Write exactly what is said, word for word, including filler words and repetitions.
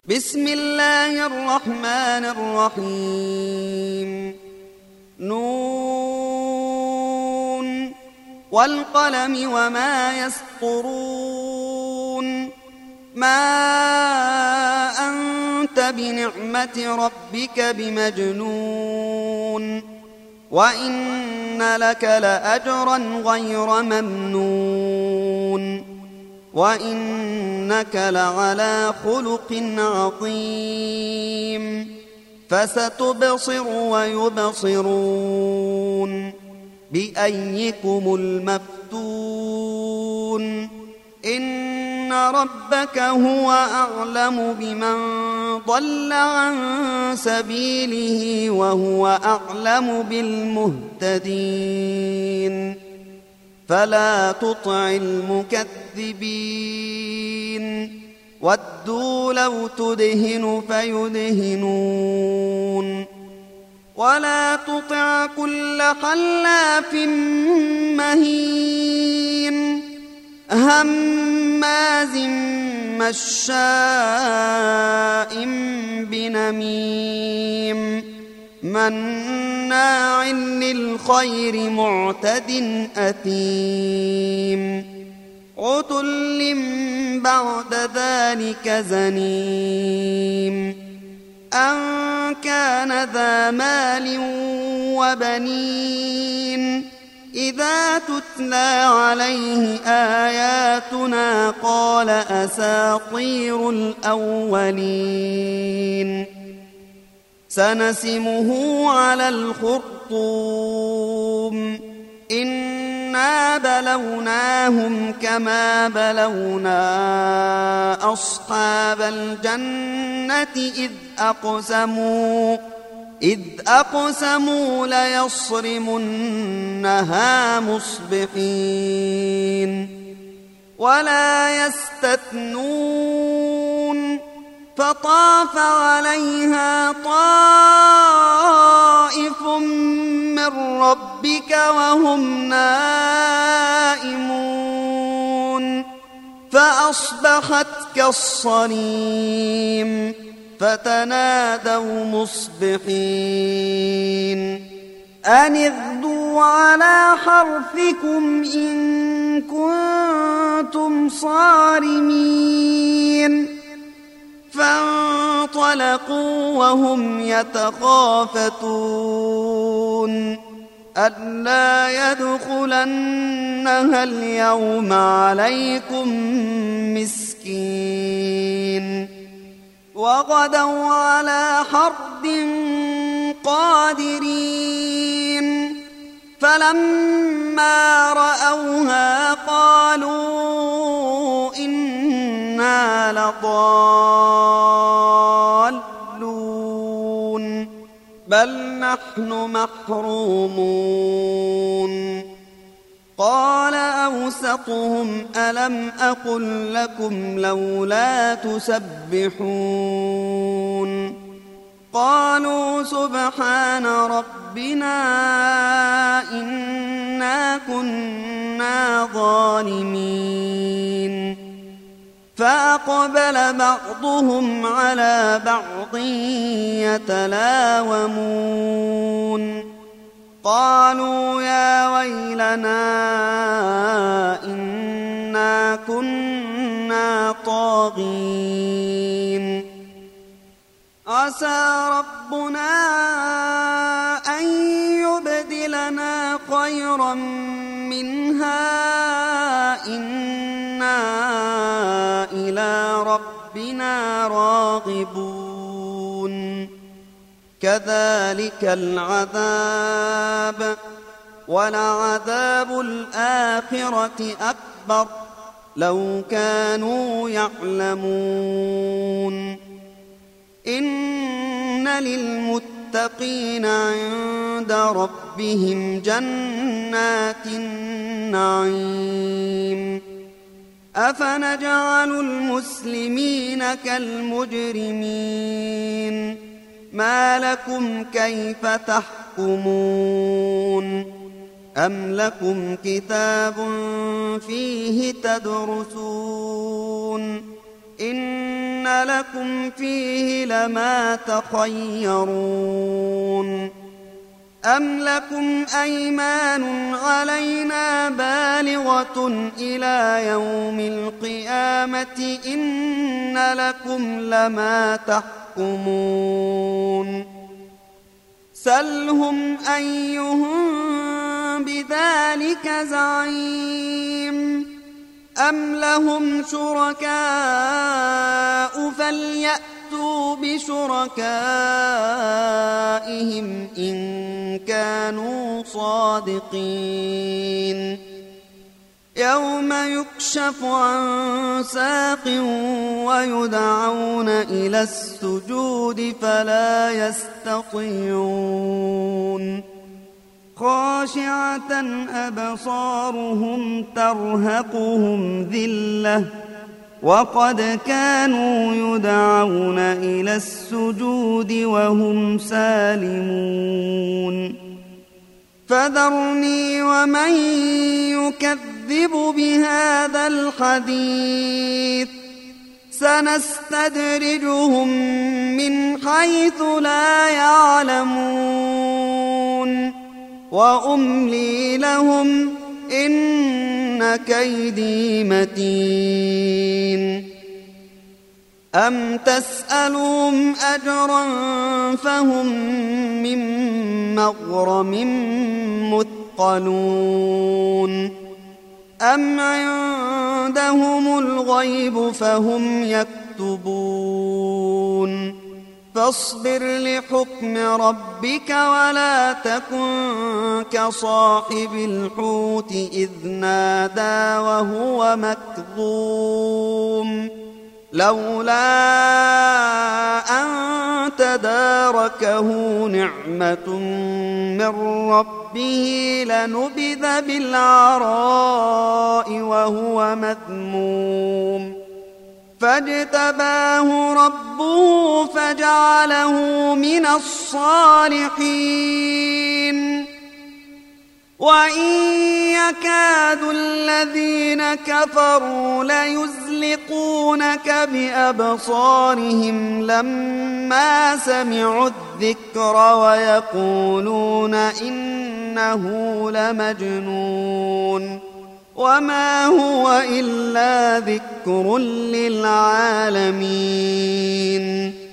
بسم الله الرحمن الرحيم نون والقلم وما يسطرون ما أنت بنعمة ربك بمجنون وإن لك لأجرا غير ممنون وإنك لعلى خلق عظيم فستبصر ويبصرون بأيكم المفتون إن ربك هو أعلم بمن ضل عن سبيله وهو أعلم بالمهتدين فلا تطع المكذبين ودوا لو تدهن فيدهنون ولا تطع كل حلاف مهين هماز مشاء بنميم مناع للخير معتد أثيم عتل بعد ذلك زنيم أن كان ذا مال وبنين إذا تتلى عليه آياتنا قال أساطير الأولين سنسمه على الخرطوم إنا بلوناهم كما بلونا أصحاب الجنة إذ أقسموا إذ أقسموا ليصرمنها مصبحين ولا يستثنون فطاف عليها طائف من ربك وهم نائمون فأصبحت كالصريم فتنادوا مصبحين أن اغدوا على حرثكم إن كنتم صارمين فانطلقوا وهم يتخافتون ألا يدخلنها اليوم عليكم مسكين وغدوا على حرد قادرين فلما رأوها قالوا إنا لضالون بل نحن محرومون قال أوسطهم ألم أقل لكم لولا تسبحون قالوا سبحان ربنا إنا كنا ظالمين فأقبل بعضهم على بعض يتلاومون قالوا يا ويلنا إنا كنا طاغين عسى ربنا أن يبدلنا خيرا منها إنا إلى ربنا راغبون كذلك العذاب ولعذاب الآخرة أكبر لو كانوا يعلمون إن للمتقين عند ربهم جنات النعيم أفنجعل المسلمين كالمجرمين ما لكم كيف تحكمون أم لكم كتاب فيه تدرسون إن إن لكم فيه لما تخيرون أم لكم أيمان علينا بالغة إلى يوم القيامة إن لكم لما تحكمون سلهم أيهم بذلك زعيم أم لهم شركاء فليأتوا بشركائهم إن كانوا صادقين يوم يكشف عن ساق ويدعون إلى السجود فلا يستطيعون خاشعة أبصارهم ترهقهم ذلة وقد كانوا يدعون إلى السجود وهم سالمون فذرني ومن يكذب بهذا الحديث سنستدرجهم من حيث لا يعلمون وأملي لهم إن كيدي متين أم تسألهم أجرا فهم من مغرم مثقلون أم عندهم الغيب فهم يكتبون فاصبر لحكم ربك ولا تكن كصاحب الحوت إذ نادى وهو مكظوم لولا أن تداركه نعمة من ربه لنبذ بالعراء وهو مذموم فاجتباه ربه فجعله من الصالحين وإن يكاد الذين كفروا ليزلقونك بأبصارهم لما سمعوا الذكر ويقولون إنه لمجنون وما هو إلا ذكر للعالمين